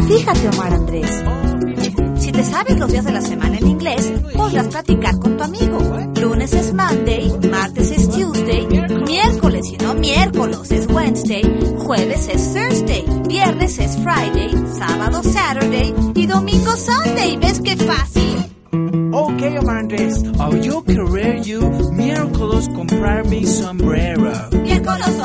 Fíjate, Omar Andrés, si te sabes los días de la semana en inglés, podrás practicar con tu amigo. Lunes es Monday, martes es Tuesday, miércoles y no miércoles es Wednesday, jueves es Thursday, viernes es Friday, sábado Saturday y domingo Sunday. ¿Ves qué fácil? Okay, Omar Andrés, yo querer you miércoles comprar mi sombrero. Miércoles